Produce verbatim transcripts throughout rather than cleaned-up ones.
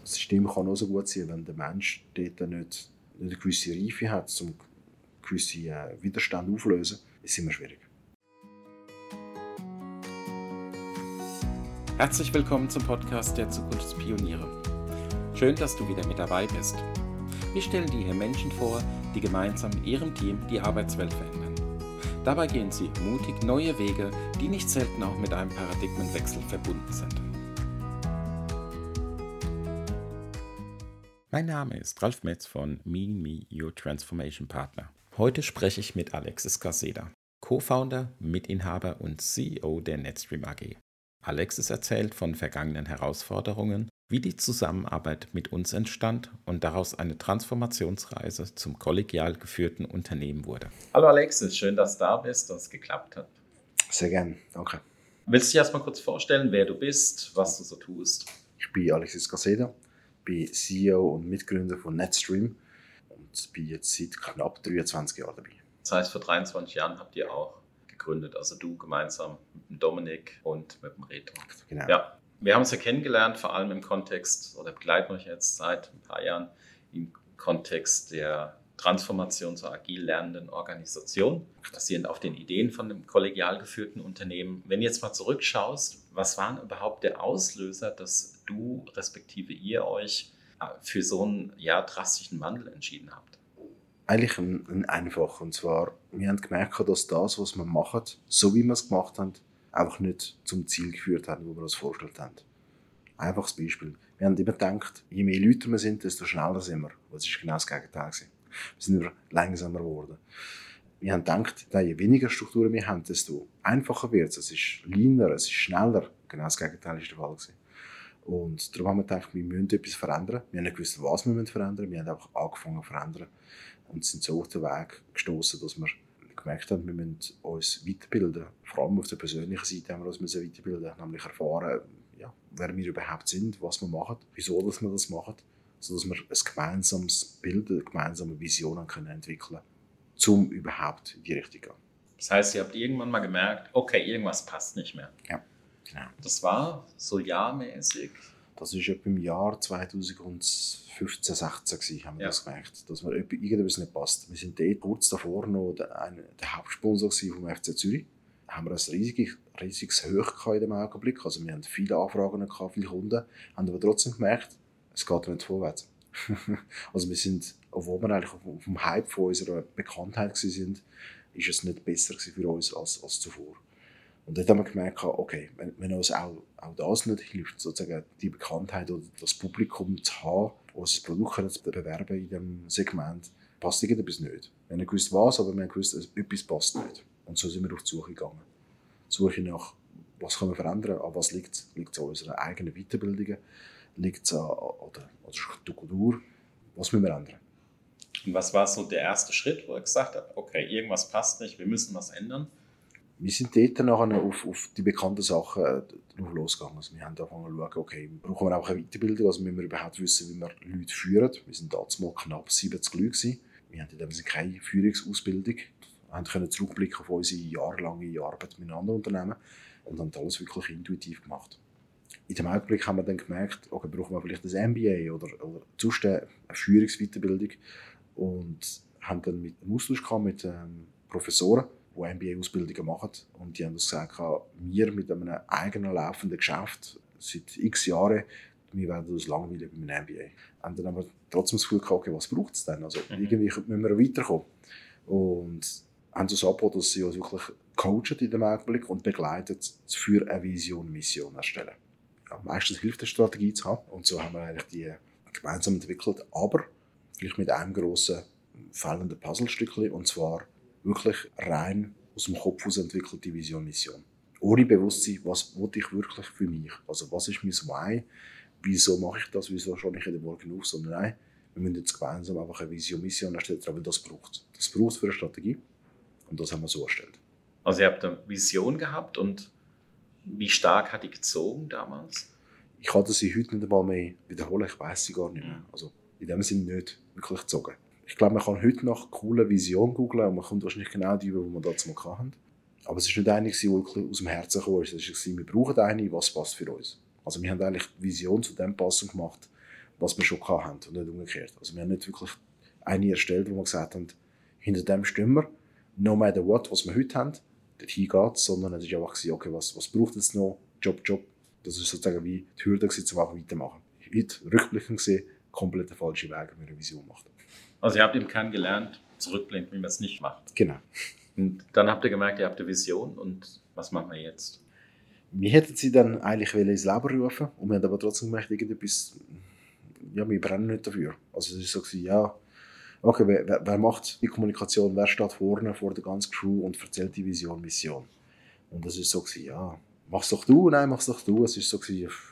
Das System kann auch so gut sein, wenn der Mensch dort nicht, nicht eine gewisse Reife hat, um gewisse äh, Widerstände aufzulösen, ist es immer schwierig. Herzlich willkommen zum Podcast der Zukunftspioniere. Schön, dass du wieder mit dabei bist. Wir stellen dir hier Menschen vor, die gemeinsam mit ihrem Team die Arbeitswelt verändern. Dabei gehen sie mutig neue Wege, die nicht selten auch mit einem Paradigmenwechsel verbunden sind. Mein Name ist Ralf Metz von Mean Me, Your Transformation Partner. Heute spreche ich mit Alexis Garceda, Co-Founder, Mitinhaber und C E O der Netstream A G. Alexis erzählt von vergangenen Herausforderungen, wie die Zusammenarbeit mit uns entstand und daraus eine Transformationsreise zum kollegial geführten Unternehmen wurde. Hallo Alexis, schön, dass du da bist, dass es geklappt hat. Sehr gerne, danke. Willst du dich erstmal kurz vorstellen, wer du bist, was du so tust? Ich bin Alexis Garceda, bin C E O und Mitgründer von Netstream und bin jetzt seit knapp dreiundzwanzig Jahren dabei. Das heißt, vor dreiundzwanzig Jahren habt ihr auch gegründet, also du gemeinsam mit dem Dominik und mit dem Reto. Genau. Ja, wir haben uns ja kennengelernt, vor allem im Kontext, oder begleiten euch jetzt seit ein paar Jahren im Kontext der Transformation zur agil lernenden Organisation, basierend auf den Ideen von einem kollegial geführten Unternehmen. Wenn du jetzt mal zurückschaust, was war überhaupt der Auslöser, dass du respektive ihr euch für so einen ja, drastischen Wandel entschieden habt? Eigentlich ein, ein einfach. Und zwar, wir haben gemerkt, dass das, was wir machen, so wie wir es gemacht haben, einfach nicht zum Ziel geführt hat, wo wir uns vorgestellt haben. Einfaches Beispiel. Wir haben immer gedacht, je mehr Leute wir sind, desto schneller sind wir. Das war genau das Gegenteil. Wir sind immer langsamer geworden. Wir haben gedacht, je weniger Strukturen wir haben, desto einfacher wird es. Es ist leaner, es ist schneller. Genau das Gegenteil war der Fall. Und darum haben wir gedacht, wir müssen etwas verändern. Wir haben nicht gewusst, was wir verändern müssen. Wir haben einfach angefangen zu verändern. Und sind so auf den Weg gestoßen, dass wir gemerkt haben, wir müssen uns weiterbilden. Vor allem auf der persönlichen Seite haben wir uns weiterbilden, nämlich erfahren, ja, wer wir überhaupt sind, was wir machen, wieso dass wir das machen, sodass wir ein gemeinsames Bild, eine gemeinsame Vision können entwickeln können, um überhaupt in die Richtung zu gehen. Das heißt, ihr habt irgendwann mal gemerkt, okay, irgendwas passt nicht mehr. Ja, genau. Das war so jahrmäßig? Das war etwa im Jahr zweitausendfünfzehn, sechzehn gewesen, haben wir ja. das gemerkt, dass mir irgendetwas nicht passt. Wir sind dort kurz davor noch der, ein, der Hauptsponsor vom F C Zürich. Da haben wir ein riesiges, riesiges Hoch in dem Augenblick. Also wir hatten viele Anfragen, gehabt, viele Kunden, haben aber trotzdem gemerkt, es geht nicht vorwärts. Also wir sind, obwohl wir eigentlich auf, auf dem Hype von unserer Bekanntheit waren, ist es nicht besser für uns als, als zuvor. Und dort haben wir gemerkt, okay, wenn, wenn uns auch, auch das nicht hilft, sozusagen die Bekanntheit oder das Publikum zu haben, unser Produkt zu bewerben in diesem Segment, passt irgendetwas nicht. Wir haben nicht gewusst, was, aber wir haben gewusst, etwas passt nicht. Und so sind wir auf die Suche gegangen. Die Suche nach, was können wir verändern, an was liegt es? Liegt es an unseren eigenen Weiterbildungen? Liegt es an, an der, an der Struktur? Was müssen wir ändern? Und was war so der erste Schritt, wo ihr gesagt habt, okay, irgendwas passt nicht, wir müssen was ändern? Wir sind dort nachher auf, auf die bekannten Sachen äh, losgegangen. Also wir haben angefangen zu schauen, okay, brauchen wir auch eine Weiterbildung, also müssen wir überhaupt wissen, wie wir Leute führen. Wir waren damals mal knapp siebzig Leute gewesen. Wir hatten in dem Sinne keine Führungsausbildung. Wir konnten zurückblicken auf unsere jahrelange Arbeit mit anderen Unternehmen und haben alles wirklich intuitiv gemacht. In dem Augenblick haben wir dann gemerkt, okay, brauchen wir vielleicht ein M B A oder, oder sonst eine Führungsweiterbildung und haben dann mit einem Austausch gehabt mit ähm, Professoren, die M B A-Ausbildungen machen. Und die haben uns gesagt, wir mit einem eigenen laufenden Geschäft seit x Jahren, wir werden uns langweilen bei einem M B A. Haben dann aber trotzdem das Gefühl gehabt, okay, was braucht es denn? Also mhm. irgendwie müssen wir weiterkommen. Und haben uns angeboten, dass sie uns wirklich coachen in dem Augenblick und begleiten für eine Vision, Mission erstellen. Ja, meistens hilft eine Strategie zu haben. Und so haben wir eigentlich die gemeinsam entwickelt, aber vielleicht mit einem grossen fehlenden Puzzlestückchen, und zwar wirklich rein aus dem Kopf heraus entwickelte Vision, Mission. Ohne Bewusstsein, was will ich wirklich für mich? Also was ist mein Why? Wieso mache ich das? Wieso schaue ich in den Morgen auf? Sondern nein, wir müssen jetzt gemeinsam einfach eine Vision, Mission erstellen, weil das braucht. Das braucht es für eine Strategie. Und das haben wir so erstellt. Also ihr habt eine Vision gehabt und wie stark hat die gezogen damals? Ich kann sie heute nicht einmal mehr wiederholen, ich weiss sie gar nicht mehr. Also in dem Sinne nicht wirklich gezogen. Ich glaube, man kann heute nach cooler Vision googlen und man kommt wahrscheinlich genau die, die wir damals mal hatten. Aber es war nicht eine, die wirklich aus dem Herzen kam. Es war, wir brauchen eine, was passt für uns. Also wir haben eigentlich die Vision zu dem Passung gemacht, was wir schon hatten und nicht umgekehrt. Also wir haben nicht wirklich eine erstellt, wo wir gesagt haben, hinter dem stehen wir, no matter what, was wir heute haben, dorthin geht es, sondern es war einfach, okay, was, was braucht es noch, Job, Job. Das war sozusagen wie die Hürde, um einfach weitermachen. Heute, rückblickend gesehen, komplett der falsche Weg, wenn man eine Vision macht. Also ihr habt im Kern gelernt, zurückblicken, wie man es nicht macht. Genau. Und dann habt ihr gemerkt, ihr habt eine Vision und was machen wir jetzt? Wir hätten sie dann eigentlich ins Leben rufen und wir haben aber trotzdem gemerkt, irgendetwas, ja, wir brennen nicht dafür. Also es war so, ja, okay, wer, wer macht die Kommunikation, wer steht vorne vor der ganzen Crew und erzählt die Vision, Mission. Und das war so, ja, mach's doch du, nein, mach's doch du. Es war so,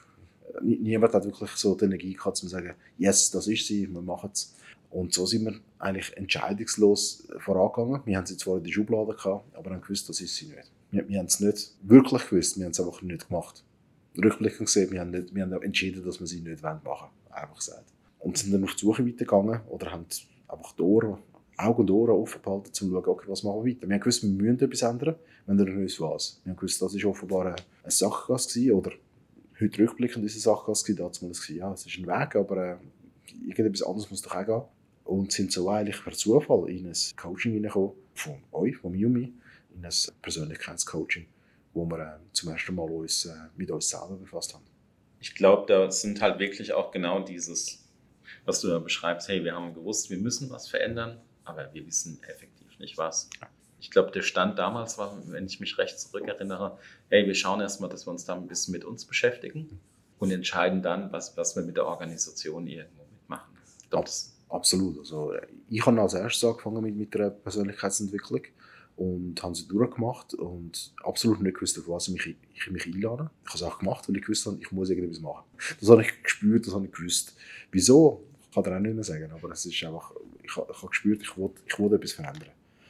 niemand hat wirklich so die Energie gehabt, um zu sagen, yes, das ist sie, wir machen es. Und so sind wir eigentlich entscheidungslos vorangegangen. Wir haben sie zwar in der Schublade gehabt, aber haben gewusst, das ist sie nicht. Wir, wir haben es nicht wirklich gewusst, wir haben es einfach nicht gemacht. Rückblickend gesehen, wir haben, nicht, wir haben entschieden, dass wir sie nicht machen wollen, einfach gesagt. Und sind dann auf die Suche weitergegangen oder haben einfach die Ohren, Augen und Ohren offen behalten, um zu schauen, okay, was machen wir weiter. Wir haben gewusst, wir müssen etwas ändern, wenn wir nicht was. Wir haben gewusst, das war offenbar eine, eine Sackgasse oder heute rückblickend ist es eine Sackgasse, damals war es, ja, es ist ein Weg, aber äh, irgendetwas anderes muss doch auch gehen. Und sind so eigentlich per Zufall in ein Coaching hineingekommen, von euch, von mir und mir, in ein Persönlichkeitscoaching, wo wir äh, zum ersten Mal uns, äh, mit uns selber befasst haben. Ich glaube, da sind halt wirklich auch genau dieses, was du da beschreibst, hey, wir haben gewusst, wir müssen was verändern, aber wir wissen effektiv nicht was. Ich glaube, der Stand damals war, wenn ich mich recht zurückerinnere, hey, wir schauen erstmal, dass wir uns da ein bisschen mit uns beschäftigen und entscheiden dann, was, was wir mit der Organisation irgendwo mitmachen. Ich glaub, das Absolut. Also, ich habe als erstes angefangen mit, mit der Persönlichkeitsentwicklung und habe sie durchgemacht und absolut nicht gewusst, auf was ich mich, ich mich einlade. Ich habe es auch gemacht, weil ich gewusst habe, ich muss irgendetwas machen. Das habe ich gespürt, das habe ich gewusst. Wieso? Ich kann dir auch nicht mehr sagen, aber es ist einfach, ich habe, ich habe gespürt, ich wollte, ich wollte etwas verändern.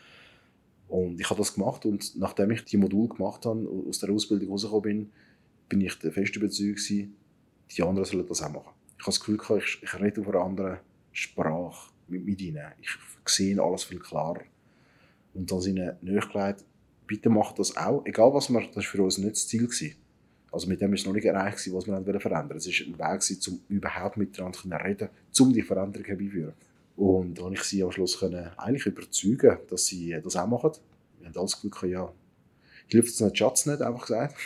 Und ich habe das gemacht und nachdem ich die Module gemacht habe, aus der Ausbildung rausgekommen bin, bin ich der festen Überzeugung, die anderen sollen das auch machen. Ich habe das Gefühl, ich, ich rede auf einer anderen Sprache mit, mit ihnen. Ich sehe alles viel klarer. Und dann sind ihnen nachgelegt, bitte macht das auch. Egal was wir, das war für uns nicht das Ziel gewesen. Also mit dem ist es noch nicht erreicht gewesen, was wir verändern wollten. Es war ein Weg gewesen, um überhaupt miteinander zu reden, um die Veränderung herbeizuführen. Und dann konnte ich sie am Schluss können eigentlich überzeugen, dass sie das auch machen. Wir haben alles Glück, ja, hilft es nicht, Schatz nicht, einfach gesagt.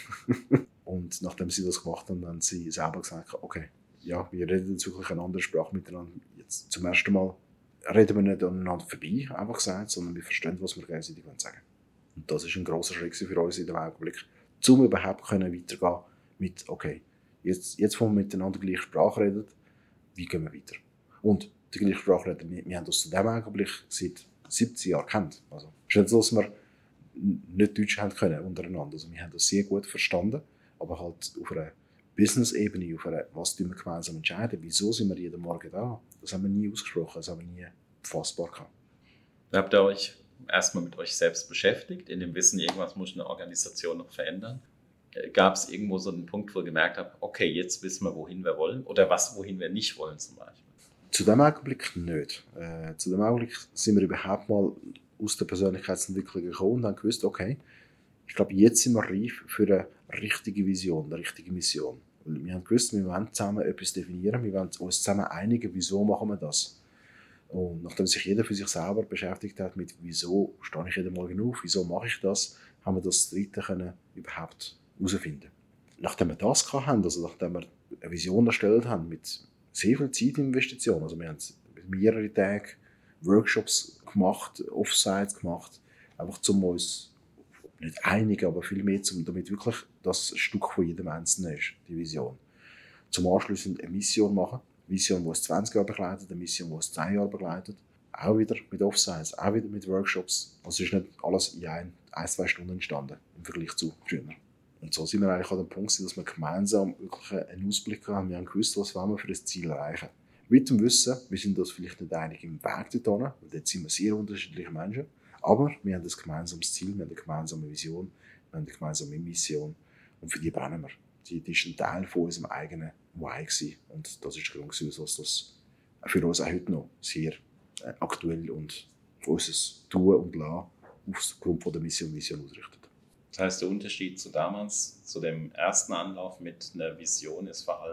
Und nachdem sie das gemacht haben, haben sie selber gesagt, okay, ja, wir reden jetzt wirklich eine andere Sprache miteinander. Jetzt zum ersten Mal reden wir nicht aneinander vorbei, einfach gesagt, sondern wir verstehen, was wir gegenseitig sagen wollen. Und das war ein grosser Schritt für uns in dem Augenblick, um überhaupt können weitergehen mit, okay, jetzt, jetzt wo wir miteinander die gleiche Sprache reden, wie gehen wir weiter? Und die gleiche Sprache reden, wir, wir haben uns zu diesem Augenblick seit siebzehn Jahren kennt. Also, es ist nicht so, dass wir nicht Deutsch haben können untereinander. Also, wir haben das sehr gut verstanden, aber halt auf einer Business-Ebene, auf einer, was tun wir gemeinsam entscheiden, wieso sind wir jeden Morgen da, das haben wir nie ausgesprochen, das haben wir nie fassbar gehabt. Habt ihr euch erstmal mit euch selbst beschäftigt, in dem Wissen, irgendwas muss eine Organisation noch verändern? Gab es irgendwo so einen Punkt, wo ihr gemerkt habt, okay, jetzt wissen wir, wohin wir wollen oder was, wohin wir nicht wollen zum Beispiel? Zu dem Augenblick nicht. Äh, zu dem Augenblick sind wir überhaupt mal aus der Persönlichkeitsentwicklung gekommen und haben gewusst, okay, ich glaube, jetzt sind wir reif für eine richtige Vision, eine richtige Mission. Wir haben gewusst, wir wollen zusammen etwas definieren, wir wollen uns zusammen einigen, wieso machen wir das. Und nachdem sich jeder für sich selber beschäftigt hat mit, wieso stehe ich jeden Morgen auf, wieso mache ich das, haben wir das Dritte können überhaupt herausfinden. Nachdem wir das hatten, also nachdem wir eine Vision erstellt haben, mit sehr viel Zeitinvestition, also wir haben mehrere Tage Workshops gemacht, Offsites gemacht, einfach um uns nicht einig, aber viel mehr, damit wirklich das Stück von jedem Einzelnen ist, die Vision. Zum Anschluss eine Mission machen, eine Vision, die uns zwanzig Jahre begleitet, eine Mission, die uns zehn Jahre begleitet, auch wieder mit Offsites, auch wieder mit Workshops. Also ist nicht alles in ein, ein, zwei Stunden entstanden, im Vergleich zu früher. Und so sind wir eigentlich an dem Punkt, dass wir gemeinsam wirklich einen Ausblick haben. Wir haben gewusst, was wollen wir für das Ziel erreichen. Mit dem Wissen, wir sind uns vielleicht nicht einig im Weg dorthin, weil dort sind wir sehr unterschiedliche Menschen. Aber wir haben ein gemeinsames Ziel, wir haben eine gemeinsame Vision, wir haben eine gemeinsame Mission. Und für die brennen wir. Die, die ist ein Teil von unserem eigenen Why gewesen. Und das ist der Grund, dass das für uns auch heute noch sehr äh, aktuell und für unser Tun und Lassen aufgrund von der Mission Vision ausrichtet. Das heißt, der Unterschied zu damals, zu dem ersten Anlauf mit einer Vision, ist vor allem,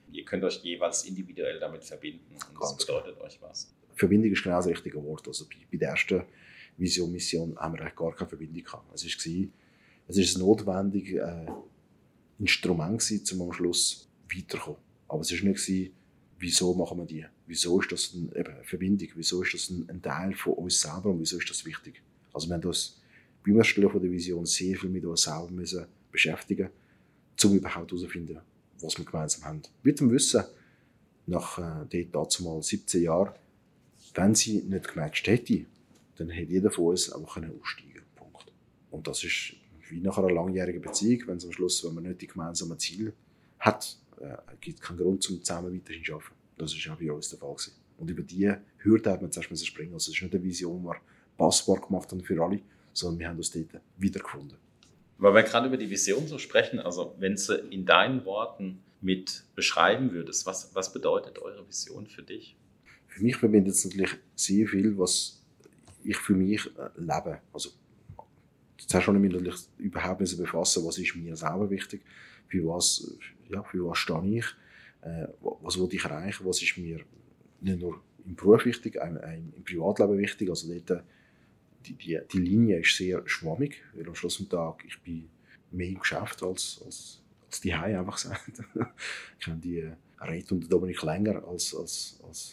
ihr könnt euch jeweils individuell damit verbinden und das bedeutet euch was. Verbindung ist genau das richtige Wort. Also bei, bei der ersten Vision, Mission haben wir eigentlich gar keine Verbindung gehabt. Es war, es ist ein notwendiges äh, Instrument gewesen, um am Schluss weiterzukommen. Aber es war nicht gewesen, wieso machen wir die? Wieso ist das ein, eben, eine Verbindung? Wieso ist das ein, ein Teil von uns selber und wieso ist das wichtig? Also wir haben uns beim Erstellen von der Vision sehr viel mit uns selber müssen beschäftigen, um überhaupt herauszufinden, was wir gemeinsam haben. Mit dem Wissen, nach äh, dort dazumal siebzehn Jahren, wenn sie nicht gematcht hätte, dann hätte jeder von uns einfach aussteigen können. Punkt. Und das ist wie nach einer langjährigen Beziehung, wenn es am Schluss, wenn man nicht die gemeinsamen Ziele hat, äh, gibt es keinen Grund, um zusammen weiterhin zu arbeiten. Das war ja bei uns der Fall gewesen. Und über diese Hürde hat man zuerst springen. Also es ist nicht eine Vision, die wir passbar gemacht haben für alle, sondern wir haben uns dort wiedergefunden. Weil wir gerade über die Vision so sprechen, also wenn du in deinen Worten mit beschreiben würdest, was, was bedeutet eure Vision für dich? Für mich verbindet es natürlich sehr viel, was ich für mich lebe. Also, zuerst schon mich natürlich überhaupt nicht befassen, was ist mir selber wichtig, für was, ja, für was stehe ich, äh, was will ich erreichen, was ist mir nicht nur im Beruf wichtig, auch im Privatleben wichtig. Also dort, die, die, die Linie ist sehr schwammig, weil am Schluss des Tages ich bin mehr im Geschäft als, als, als die Hause einfach gesagt. Ich habe die Rede und da bin ich länger als, als, als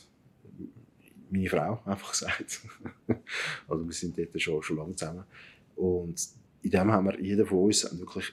meine Frau, einfach gesagt. Also wir sind dort schon, schon lange zusammen. Und in dem haben wir, jeder von uns wirklich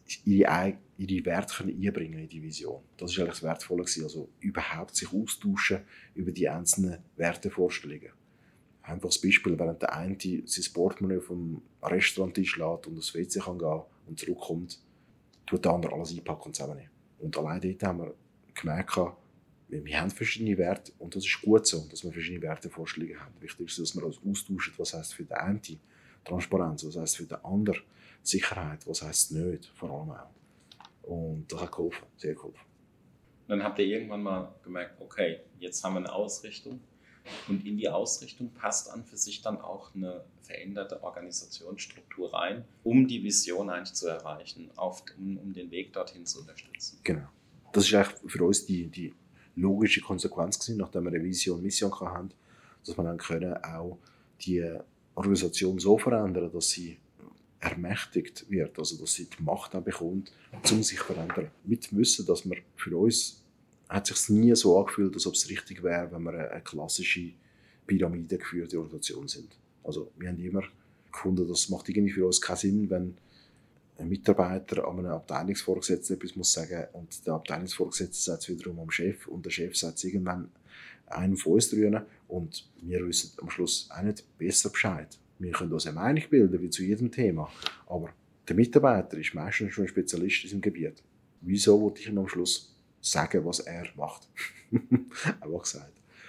ihre, ihre Werte einbringen in die Vision. Das war eigentlich das Wertvolle. Also überhaupt sich austauschen über die einzelnen Wertevorstellungen. Einfaches Beispiel, während der eine sein Portemonnaie vom Restauranttisch lässt und aufs W C kann gehen und zurückkommt, tut der andere alles einpacken und zusammennehmen. Und allein dort haben wir gemerkt, wir haben verschiedene Werte und das ist gut so, dass wir verschiedene Wertevorstellungen haben. Wichtig ist, dass wir uns austauschen, was heisst für den einen Transparenz, was heisst für den anderen Sicherheit, was heisst nicht, vor allem auch. Und das hat geholfen, sehr geholfen. Dann habt ihr irgendwann mal gemerkt, okay, jetzt haben wir eine Ausrichtung und in die Ausrichtung passt an für sich dann auch eine veränderte Organisationsstruktur rein, um die Vision eigentlich zu erreichen, auf, um, um den Weg dorthin zu unterstützen. Genau. Das ist eigentlich für uns die, die logische Konsequenz gewesen, nachdem wir eine Vision, Mission hatten, dass wir dann können auch die Organisation so verändern, dass sie ermächtigt wird, also dass sie die Macht auch bekommt, um sich zu verändern. Mit dem Wissen, dass wir für uns hat es sich nie so angefühlt, als ob es richtig wäre, wenn wir eine klassische Pyramide geführte Organisation sind. Also wir haben immer gefunden, das macht irgendwie für uns keinen Sinn, wenn ein Mitarbeiter an einem Abteilungsvorgesetzten etwas muss sagen und der Abteilungsvorgesetzte sagt es wiederum am Chef und der Chef sagt es irgendwann einem von uns drüben und wir wissen am Schluss auch nicht besser Bescheid. Wir können uns eine Meinung bilden, wie zu jedem Thema, aber der Mitarbeiter ist meistens schon ein Spezialist in seinem Gebiet. Wieso wollte ich ihm am Schluss sagen, was er macht? Einfach gesagt.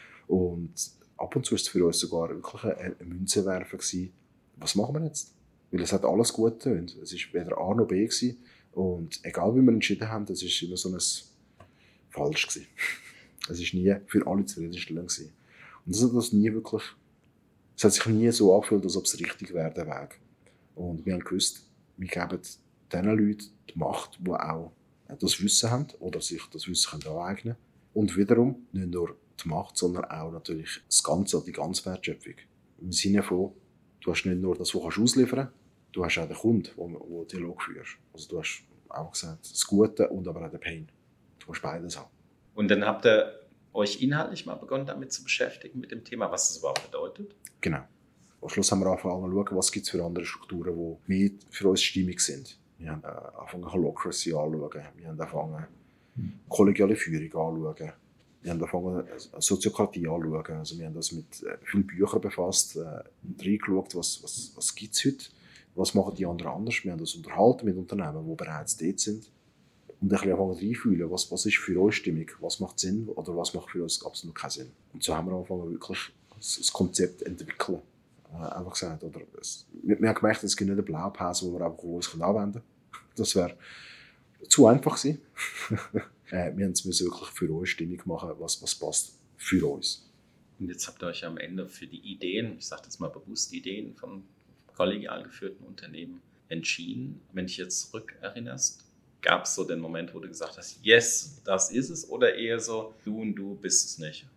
Und ab und zu war es für uns sogar wirklich ein Münzenwerfer gewesen. Was machen wir jetzt? Weil es hat alles gut getönt. Es war weder A noch B gewesen. Und egal wie wir entschieden haben, das war immer so ein Falsch gewesen. Es war nie für alle zufriedenstellend gewesen. Und das hat das nie wirklich, es hat sich nie so angefühlt, als ob es richtig wäre, der Weg. Und wir haben gewusst, wir geben diesen Leuten die Macht, die auch das Wissen haben oder sich das Wissen aneignen können. Und wiederum nicht nur die Macht, sondern auch natürlich das Ganze, die ganze Wertschöpfung. Im Sinne von, du hast nicht nur das, was du ausliefern kannst, du hast auch den Kunden, der Dialog führst. Also du hast auch gesagt, das Gute und aber auch den Pain. Du musst beides haben. Und dann habt ihr euch inhaltlich mal begonnen, damit zu beschäftigen, mit dem Thema, was das überhaupt bedeutet? Genau. Am Schluss haben wir angefangen zu schauen, was gibt es für andere Strukturen, die mehr für uns stimmig sind. Wir haben angefangen, Holacracy anzuschauen. Wir haben angefangen, kollegiale Führung anzuschauen. Wir haben angefangen, Soziokratie anzuschauen. Also wir haben uns mit vielen Büchern befasst, äh, reingeschaut, was, was, was gibt es heute, was machen die anderen anders. Wir haben uns unterhalten mit Unternehmen, die bereits dort sind. Und ein bisschen angefangen reinfühlen, was, was ist für uns stimmig, was macht Sinn oder was macht für uns absolut keinen Sinn. Und so haben wir angefangen, wirklich das Konzept zu entwickeln. Äh, einfach gesagt, oder es, wir, wir haben gemerkt, es gibt nicht eine Blaupause, die wir einfach uns anwenden können. Das wäre zu einfach gewesen. äh, wir mussten es wirklich für uns stimmig machen, was, was passt für uns. Und jetzt habt ihr euch am Ende für die Ideen, ich sage jetzt mal bewusst Ideen von kollegial geführten Unternehmen entschieden. Wenn dich jetzt zurückerinnerst, Gab es so den Moment, wo du gesagt hast, yes, das ist es, oder eher so, du und du bist es nicht?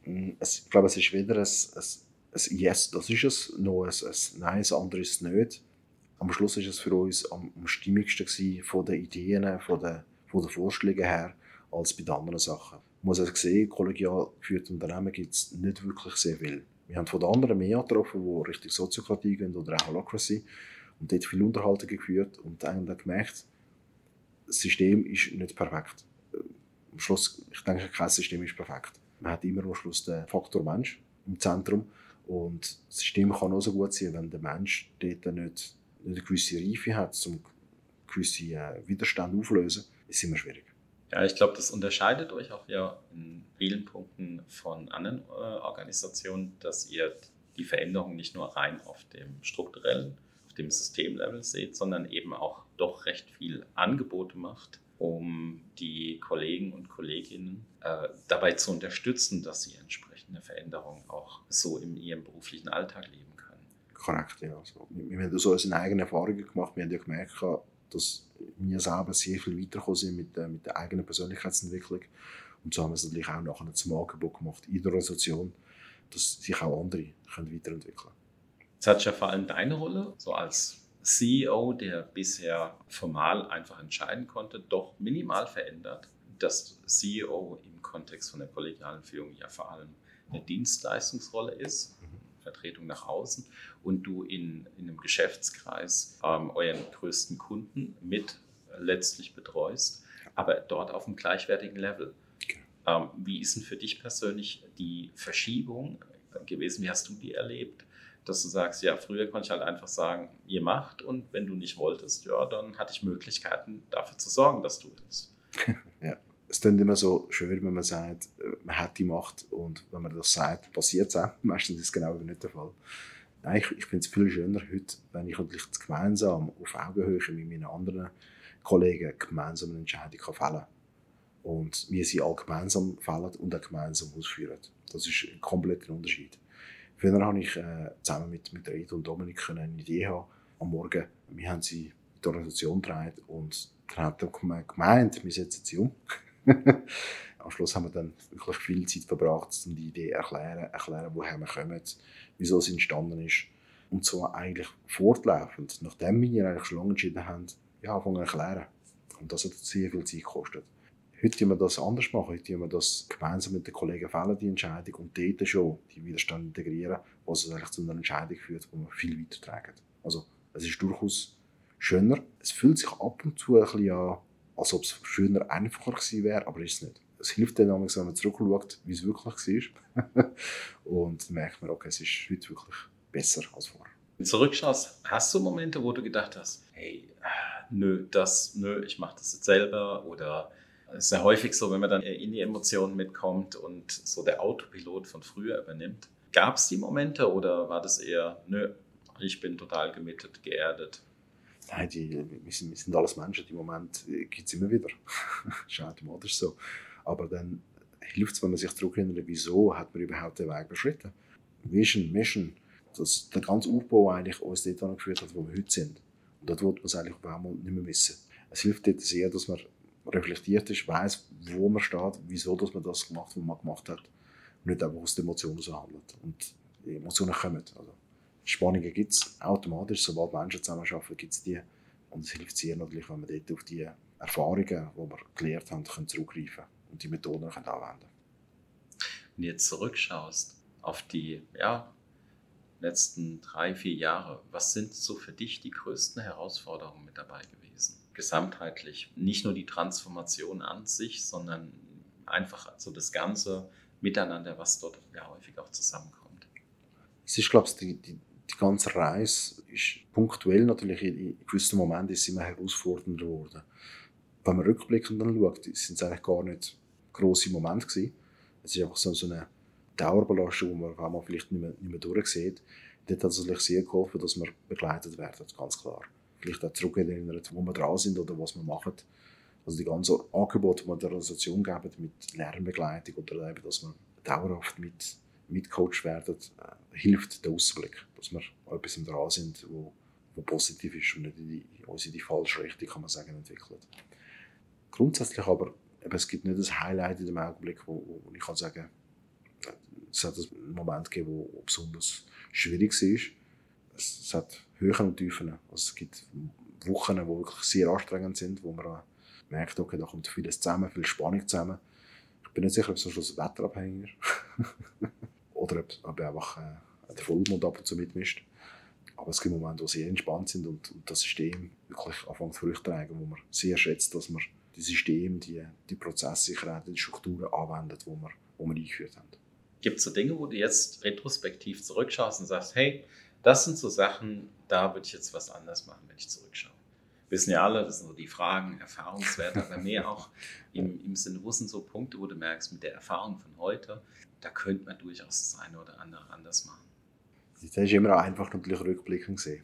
Ich glaube, es ist weder ein, ein, ein Yes, das ist es, noch ein, ein Nein, ein anderes nicht. Am Schluss war es für uns am, am stimmigsten gewesen, von den Ideen, von den, von den Vorschlägen her, als bei den anderen Sachen. Ich muss also sehen, kollegial geführte Unternehmen gibt es nicht wirklich sehr viel. Wir haben von den anderen mehr getroffen, die Richtung Soziokratie gehen oder auch Holacracy, und dort viele Unterhaltungen geführt und dann gemerkt, das System ist nicht perfekt. Am Schluss, ich denke, kein System ist perfekt. Man hat immer am Schluss den Faktor Mensch im Zentrum und das System kann auch so gut sein, wenn der Mensch dort nicht, nicht eine gewisse Reife hat, um gewisse äh, Widerstände aufzulösen, ist es immer schwierig. Ja, ich glaube, das unterscheidet euch auch ja in vielen Punkten von anderen äh, Organisationen, dass ihr die Veränderung nicht nur rein auf dem strukturellen, auf dem Systemlevel seht, sondern eben auch doch recht viel Angebote macht, um die Kollegen und Kolleginnen äh, dabei zu unterstützen, dass sie entsprechende Veränderungen auch so in ihrem beruflichen Alltag leben können. Korrekt, ja. Also, wir, wir haben so unsere eigenen Erfahrungen gemacht. Wir haben ja gemerkt, dass wir selber sehr viel weitergekommen sind mit der, mit der eigenen Persönlichkeitsentwicklung. Und so haben wir es natürlich auch nachher zum Angebot gemacht in der Organisation, dass sich auch andere können weiterentwickeln können. Jetzt hat ja vor allem deine Rolle, so als C E O, der bisher formal einfach entscheiden konnte, doch minimal verändert. Das C E O im Kontext von der kollegialen Führung ja vor allem eine Dienstleistungsrolle ist, Vertretung nach außen, und du in, in einem Geschäftskreis ähm, euren größten Kunden mit letztlich betreust, aber dort auf einem gleichwertigen Level. Ähm, wie ist denn für dich persönlich die Verschiebung gewesen? Wie hast du die erlebt? Dass du sagst, ja, früher konnte ich halt einfach sagen, ihr macht, und wenn du nicht wolltest, ja, dann hatte ich Möglichkeiten dafür zu sorgen, dass du willst. Ja. Es klingt immer so schön, wenn man sagt, man hat die Macht, und wenn man das sagt, passiert es auch. Meistens ist es genau nicht der Fall. Nein, ich, ich finde es viel schöner heute, wenn ich natürlich gemeinsam auf Augenhöhe mit meinen anderen Kollegen gemeinsam eine Entscheidung fällen kann. Und wir sie alle gemeinsam fällen und auch gemeinsam ausführen. Das ist ein kompletter Unterschied. Früher habe ich äh, zusammen mit, mit Reto und Dominik eine Idee haben am Morgen. Wir haben sie in die Organisation gedreht und dann hat er gemeint, wir setzen sie um. Am Schluss haben wir dann wirklich viel Zeit verbracht, um die Idee zu erklären, erklären, woher wir kommen, wieso es entstanden ist. Und so eigentlich fortlaufend, nachdem wir eigentlich schon lange entschieden haben, ja, anfangen zu erklären. Und das hat sehr viel Zeit gekostet. Heute wollen wir das anders machen. Heute wollen wir das gemeinsam mit den Kollegen fällen, die Entscheidung, und dort schon die Widerstände integrieren, was eigentlich zu einer Entscheidung führt, die wir viel weiter tragen. Also, es ist durchaus schöner. Es fühlt sich ab und zu ein bisschen an, als ob es schöner, einfacher gewesen wäre, aber ist es nicht. Es hilft dann, wenn man zurückschaut, wie es wirklich war. Und dann merkt man, okay, es ist heute wirklich besser als vorher. Wenn du zurückschaust, hast du Momente, wo du gedacht hast, hey, nö, das, nö, ich mache das jetzt selber, oder es ist ja häufig so, wenn man dann in die Emotionen mitkommt und so der Autopilot von früher übernimmt. Gab es die Momente, oder war das eher, nö, ich bin total gemittet, geerdet? Nein, die, wir, sind, wir sind alles Menschen, die Moment gibt es immer wieder. Das ist automatisch so. Aber dann hilft es, wenn man sich zurückerinnert, wieso hat man überhaupt den Weg beschritten. Vision, Mission, dass der ganze Aufbau eigentlich uns dort geführt hat, wo wir heute sind. Und dort wollte man es eigentlich auch mal nicht mehr wissen. Es hilft dort sehr, dass man reflektiert ist, weiss, wo man steht, wieso dass man das gemacht hat, was man gemacht hat. Und nicht einfach aus den Emotionen so handelt. Und die Emotionen kommen. Also, Spannungen gibt es automatisch, sobald Menschen zusammenarbeiten, gibt es die. Und es hilft sehr natürlich, wenn man dort auf die Erfahrungen, die wir gelernt haben, können zurückgreifen und die Methoden können anwenden. Wenn du jetzt zurückschaust auf die ja, letzten drei, vier Jahre, was sind so für dich die größten Herausforderungen mit dabei gewesen? Gesamtheitlich, nicht nur die Transformation an sich, sondern einfach so das ganze Miteinander, was dort ja häufig auch zusammenkommt. Es ist, glaube ich, die, die, die ganze Reise ist punktuell natürlich in, in gewissen Momenten ist immer herausfordernder geworden. Wenn man rückblickend dann schaut, sind es eigentlich gar nicht grosse Momente gewesen. Es ist einfach so, so eine Dauerbelastung, die man auf einmal vielleicht nicht mehr, nicht mehr durchsieht. Dort hat es natürlich sehr geholfen, dass wir begleitet werden, ganz klar. Vielleicht auch zurückerinnert, wo wir dran sind oder was wir machen. Also die ganzen Angebote, die wir der Organisation geben, mit Lernbegleitung oder eben, dass wir dauerhaft mit, mitgecoacht werden, äh, hilft der Ausblick, dass wir an etwas dran sind, wo, wo positiv ist und nicht in, die, uns in die falsche Richtung, kann man sagen, entwickelt. Grundsätzlich aber, eben, es gibt nicht ein Highlight in dem Augenblick, wo, wo ich kann sagen, es hat einen Moment gegeben, wo besonders schwierig war. Es, es hat Höhen und Tiefen. Also es gibt Wochen, die wirklich sehr anstrengend sind, wo man merkt, okay, da kommt vieles zusammen, viel Spannung zusammen. Ich bin nicht sicher, ob es am Schluss wetterabhängig ist. Oder ob, ob einfach äh, der Vollmond ab und zu mitmischt. Aber es gibt Momente, die sehr entspannt sind und, und das System wirklich anfängt Früchte zu tragen, wo man sehr schätzt, dass man die Systeme, die, die Prozesssicherheit, die Strukturen anwendet, die wir, wo wir eingeführt haben. Gibt es so Dinge, wo du jetzt retrospektiv zurückschaust und sagst, hey, das sind so Sachen, da würde ich jetzt was anders machen, wenn ich zurückschaue? Wir wissen ja alle, das sind so die Fragen, Erfahrungswerte, aber mehr auch im, im Sinne, wo sind so Punkte, wo du merkst, mit der Erfahrung von heute, da könnte man durchaus das eine oder andere anders machen. Das ist immer einfach natürlich rückblickend gesehen.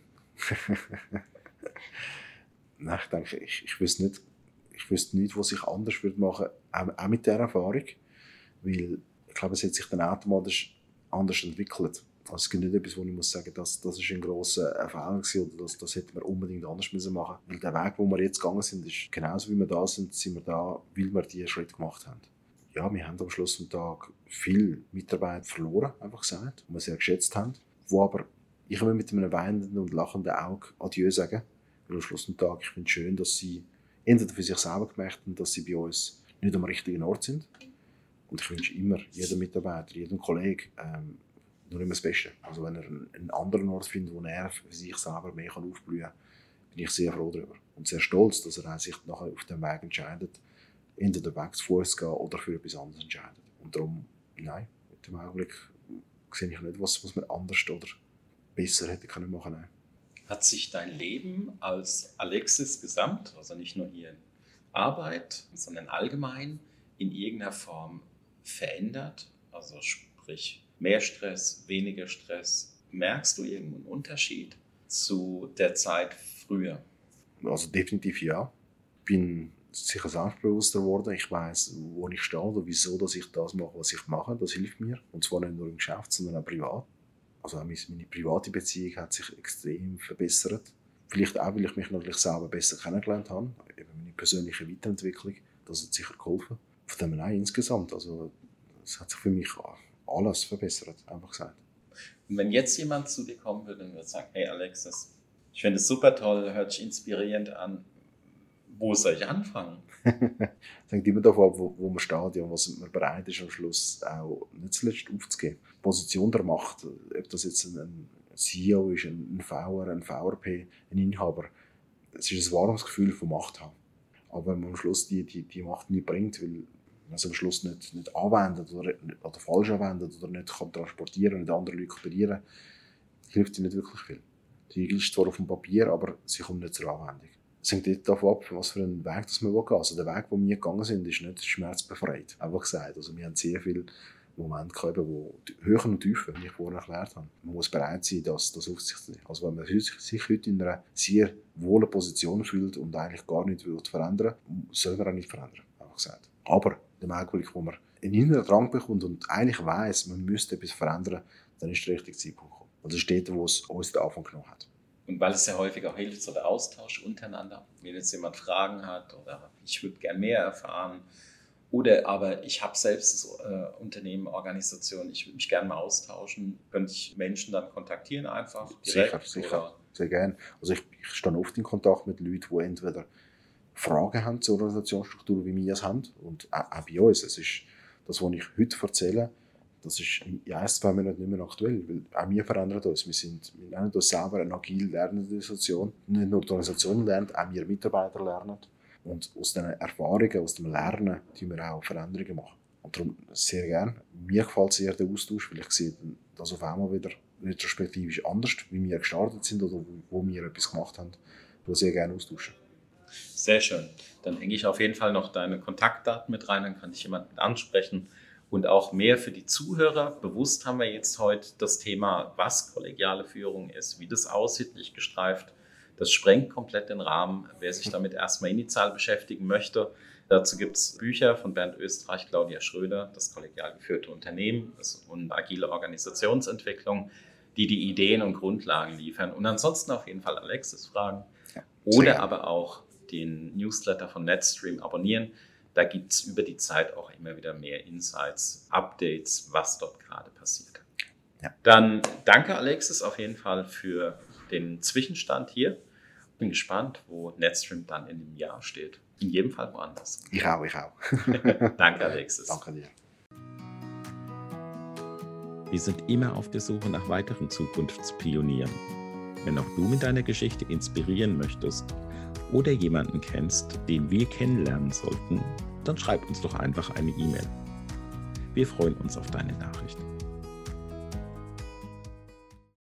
Nein, ich denke, ich, ich wüsste nicht, ich wüsste nicht, was ich anders würde machen, auch, auch mit dieser Erfahrung, weil ich glaube, es hat sich dann automatisch anders entwickelt. Also es gibt nicht etwas, wo ich muss sagen, das, das ist ein grosser Fehler gewesen, oder das, das hätten wir unbedingt anders müssen machen. Weil der Weg, wo wir jetzt gegangen sind, ist genauso wie wir da sind, sind wir da, weil wir diese Schritte gemacht haben. Ja, wir haben am Schluss des Tages viel Mitarbeit verloren, einfach gesagt, die wir sehr geschätzt haben, wo aber ich immer mit einem weinenden und lachenden Auge Adieu sagen, weil am Schluss des Tages, ich finde es schön, dass sie entweder für sich selber gemerkt haben, dass sie bei uns nicht am richtigen Ort sind. Und ich wünsche immer jedem Mitarbeiter, jedem Kollegen ähm, nur immer das Beste. Also wenn er einen, einen anderen Ort findet, wo er für sich selber mehr kann aufblühen kann, bin ich sehr froh darüber. Und sehr stolz, dass er sich nachher auf dem Weg entscheidet, entweder weg zu Fuß zu gehen oder für etwas anderes entscheidet. Und darum, nein, mit dem Augenblick sehe ich nicht, was, was man anders oder besser hätte können machen können. Hat sich dein Leben als Alexis Gesamt, also nicht nur hier in Arbeit, sondern allgemein in irgendeiner Form verändert? Also sprich, mehr Stress, weniger Stress. Merkst du irgendeinen Unterschied zu der Zeit früher? Also definitiv ja. Ich bin sicher selbstbewusster geworden. Ich weiss, wo ich stehe oder wieso dass ich das mache, was ich mache. Das hilft mir. Und zwar nicht nur im Geschäft, sondern auch privat. Also auch meine private Beziehung hat sich extrem verbessert. Vielleicht auch, weil ich mich natürlich selber besser kennengelernt habe. Eben meine persönliche Weiterentwicklung, das hat sicher geholfen. Von dem nein, insgesamt. Also es hat sich für mich alles verbessert, einfach gesagt. Und wenn jetzt jemand zu dir kommen würde und würde sagen, hey Alexis, ich finde es super toll, hört sich inspirierend an, wo soll ich anfangen? Es hängt immer davon ab, wo, wo man steht und was man bereit ist, am Schluss auch nicht zuletzt aufzugeben. Die Position der Macht, ob das jetzt ein C E O ist, ein V R, ein V R P, ein Inhaber, es ist ein warmes Gefühl von Macht haben. Aber wenn man am Schluss die, die, die Macht nicht bringt, weil man es am Schluss nicht, nicht anwendet oder, oder falsch anwendet oder nicht kann transportieren, nicht andere Leute kooperieren, hilft dir nicht wirklich viel. Die Regel ist zwar auf dem Papier, aber sie kommt nicht zur Anwendung. Es hängt davon ab, was für einen Weg das wir gehen wollen. Also der Weg, den wir gegangen sind, ist nicht schmerzbefreit. Einfach gesagt. Also wir haben sehr viele Momente gehabt, wo Höhen und Tiefen, wie ich vorhin erklärt habe. Man muss bereit sein, das, das auf sich zu nehmen. Also wenn man sich heute in einer sehr wohlen Position fühlt und eigentlich gar nichts verändern will, soll man auch nicht verändern. Einfach gesagt. Aber im Augenblick, wo man einen inneren Drang bekommt und eigentlich weiss, man müsste etwas verändern, dann ist der richtige Zeitpunkt gekommen. Und das ist dort, wo es uns den Anfang genommen hat. Und weil es ja häufig auch hilft, so der Austausch untereinander, wenn jetzt jemand Fragen hat oder ich würde gerne mehr erfahren oder aber ich habe selbst das äh, Unternehmen, Organisation, ich würde mich gerne mal austauschen, könnte ich Menschen dann kontaktieren einfach direkt? Sicher, sicher, oder? Sehr gerne. Also ich, ich stehe oft in Kontakt mit Leuten, die entweder Fragen haben zur Organisationsstruktur, wie wir es haben und auch, auch bei uns. Es ist das, was ich heute erzähle, das ist in ein, zwei Monaten nicht mehr aktuell, weil auch wir verändern uns. Wir, sind, wir nennen uns selber eine agil lernende Organisation. Nicht nur die Organisation lernt, auch wir Mitarbeiter lernen. Und aus diesen Erfahrungen, aus dem Lernen, die wir auch Veränderungen machen. Und darum sehr gerne. Mir gefällt sehr der Austausch, weil ich sehe das auf einmal wieder retrospektivisch anders, wie wir gestartet sind oder wo wir etwas gemacht haben. Ich würde sehr gerne austauschen. Sehr schön. Dann hänge ich auf jeden Fall noch deine Kontaktdaten mit rein, dann kann dich jemand mit ansprechen. Und auch mehr für die Zuhörer. Bewusst haben wir jetzt heute das Thema, was kollegiale Führung ist, wie das aussieht, nicht gestreift. Das sprengt komplett den Rahmen. Wer sich damit erstmal initial beschäftigen möchte, dazu gibt es Bücher von Bernd Österreich, Claudia Schröder, das kollegial geführte Unternehmen und agile Organisationsentwicklung, die die Ideen und Grundlagen liefern. Und ansonsten auf jeden Fall Alexis fragen oder aber auch den Newsletter von NetStream abonnieren. Da gibt es über die Zeit auch immer wieder mehr Insights, Updates, was dort gerade passiert. Ja. Dann danke Alexis auf jeden Fall für den Zwischenstand hier. Bin gespannt, wo NetStream dann in dem Jahr steht. In jedem Fall woanders. Ich auch, ich auch. Danke Alexis. Danke dir. Wir sind immer auf der Suche nach weiteren Zukunftspionieren. Wenn auch du mit deiner Geschichte inspirieren möchtest oder jemanden kennst, den wir kennenlernen sollten, dann schreib uns doch einfach eine E-Mail. Wir freuen uns auf deine Nachricht.